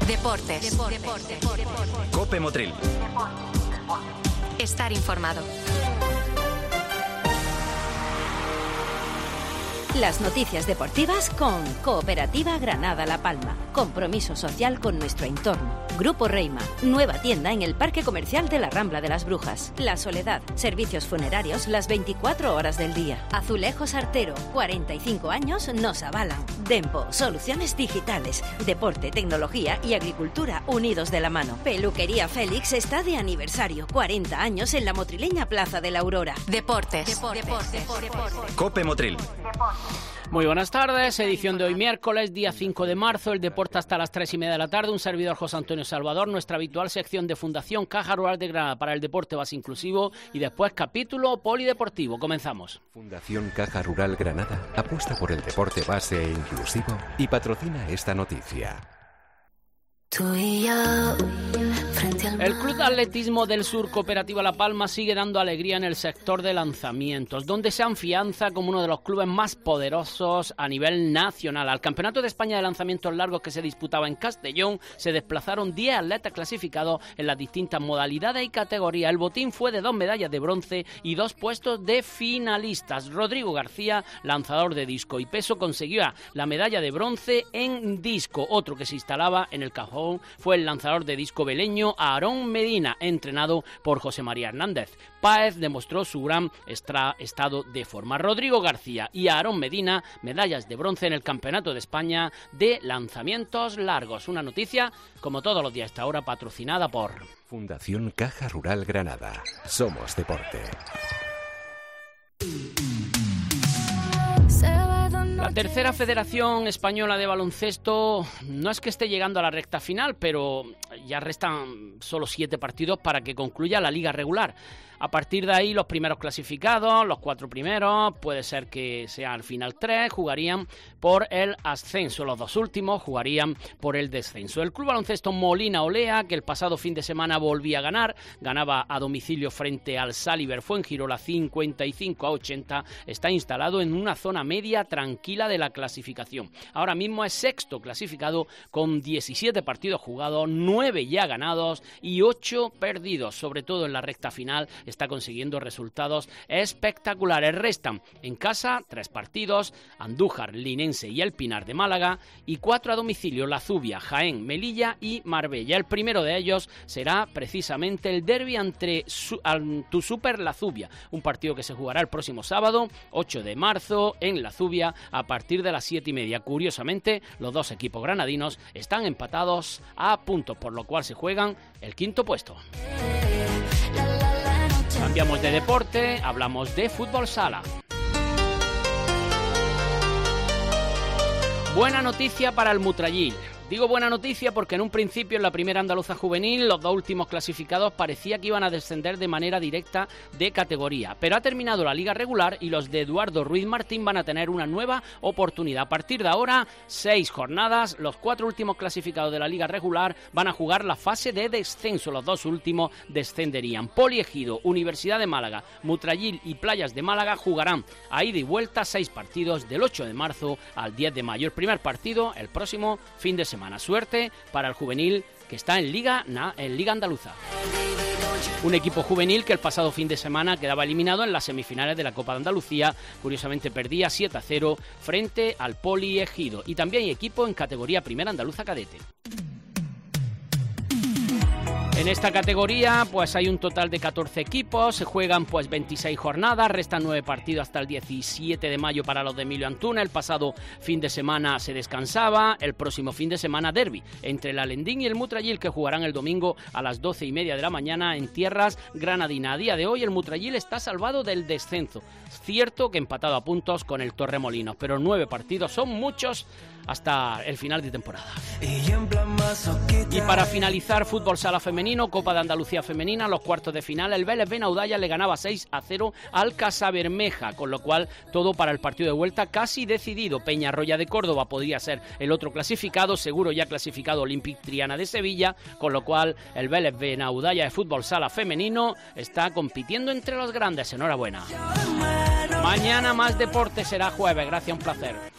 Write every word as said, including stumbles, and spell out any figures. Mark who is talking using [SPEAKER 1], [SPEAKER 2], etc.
[SPEAKER 1] Deportes. Deportes. Deportes. Deportes.
[SPEAKER 2] Cope Motril.
[SPEAKER 1] Estar informado.
[SPEAKER 3] Las noticias deportivas con Cooperativa Granada La Palma. Compromiso social con nuestro entorno. Grupo Reima. Nueva tienda en el Parque Comercial de la Rambla de las Brujas. La Soledad. Servicios funerarios las veinticuatro horas del día. Azulejos Artero. cuarenta y cinco años nos avalan. Dempo. Soluciones digitales. Deporte, tecnología y agricultura unidos de la mano. Peluquería Félix está de aniversario. cuarenta años en la motrileña Plaza de la Aurora.
[SPEAKER 1] Deportes. Deportes. Deportes. Deportes.
[SPEAKER 2] Cope Motril.
[SPEAKER 4] Muy buenas tardes, edición de hoy miércoles, día cinco de marzo, el deporte hasta las tres y media de la tarde, un servidor José Antonio Salvador, nuestra habitual sección de Fundación Caja Rural de Granada para el deporte base inclusivo y después capítulo polideportivo. Comenzamos.
[SPEAKER 5] Fundación Caja Rural Granada apuesta por el deporte base e inclusivo y patrocina esta noticia.
[SPEAKER 4] El Club de Atletismo del Sur Cooperativa La Palma sigue dando alegría en el sector de lanzamientos, donde se afianza como uno de los clubes más poderosos a nivel nacional. Al Campeonato de España de Lanzamientos Largos que se disputaba en Castellón se desplazaron diez atletas clasificados en las distintas modalidades y categorías. El botín fue de dos medallas de bronce y dos puestos de finalistas. Rodrigo García, lanzador de disco y peso, consiguió la medalla de bronce en disco. Otro que se instalaba en el cajón fue el lanzador de disco beleño Aarón Medina, entrenado por José María Hernández. Páez demostró su gran estra- estado de forma. Rodrigo García y Aarón Medina, medallas de bronce en el Campeonato de España de Lanzamientos Largos. Una noticia, como todos los días a esta hora, patrocinada por
[SPEAKER 5] Fundación Caja Rural Granada. Somos deporte.
[SPEAKER 4] La tercera Federación Española de Baloncesto no es que esté llegando a la recta final, pero ya restan solo siete partidos para que concluya la liga regular. A partir de ahí, los primeros clasificados, los cuatro primeros, puede ser que sea al final tres, jugarían por el ascenso. Los dos últimos jugarían por el descenso. El Club Baloncesto Molina Olea, que el pasado fin de semana volvía a ganar, ganaba a domicilio frente al Saliver Fuengirola cincuenta y cinco a ochenta, está instalado en una zona media tranquila de la clasificación. Ahora mismo es sexto clasificado con diecisiete partidos jugados, nueve ya ganados y ocho perdidos. Sobre todo en la recta final está consiguiendo resultados espectaculares. Restan en casa tres partidos: Andújar, Linense y El Pinar de Málaga, y cuatro a domicilio: La Zubia, Jaén, Melilla y Marbella. El primero de ellos será precisamente el derbi entre su, tu Super La Zubia, un partido que se jugará el próximo sábado, ocho de marzo, en La Zubia, a partir de las siete y media. Curiosamente, los dos equipos granadinos están empatados a puntos, por lo cual se juegan el quinto puesto. Cambiamos de deporte, hablamos de fútbol sala. Buena noticia para el Mutrayil. Digo buena noticia porque en un principio en la primera andaluza juvenil los dos últimos clasificados parecía que iban a descender de manera directa de categoría, pero ha terminado la liga regular y los de Eduardo Ruiz Martín van a tener una nueva oportunidad. A partir de ahora, seis jornadas, los cuatro últimos clasificados de la liga regular van a jugar la fase de descenso, los dos últimos descenderían. Poliegido, Universidad de Málaga, Mutrayil y Playas de Málaga jugarán a ida y vuelta seis partidos del ocho de marzo al diez de mayo. El primer partido el próximo fin de semana. Semana. Suerte para el juvenil que está en Liga, na, en Liga Andaluza. Un equipo juvenil que el pasado fin de semana quedaba eliminado en las semifinales de la Copa de Andalucía. Curiosamente perdía siete a cero frente al Poliegido. Y también hay equipo en categoría Primera Andaluza Cadete. En esta categoría pues hay un total de catorce equipos, se juegan pues veintiséis jornadas, restan nueve partidos hasta el diecisiete de mayo para los de Emilio Antuna. El pasado fin de semana se descansaba, el próximo fin de semana derbi entre el Alendín y el Mutrayil, que jugarán el domingo a las doce y media de la mañana en tierras granadinas. A día de hoy el Mutrayil está salvado del descenso, cierto que empatado a puntos con el Torremolinos, pero nueve partidos son muchos hasta el final de temporada. Y para finalizar, fútbol sala femenino, Copa de Andalucía femenina, los cuartos de final, el Vélez Benaudalla le ganaba seis a cero al Casabermeja, con lo cual todo para el partido de vuelta casi decidido. Peñarroya de Córdoba podría ser el otro clasificado, seguro ya clasificado Olympic Triana de Sevilla, con lo cual el Vélez Benaudalla de fútbol sala femenino está compitiendo entre los grandes. Enhorabuena. Mañana más deporte, será jueves. Gracias, un placer.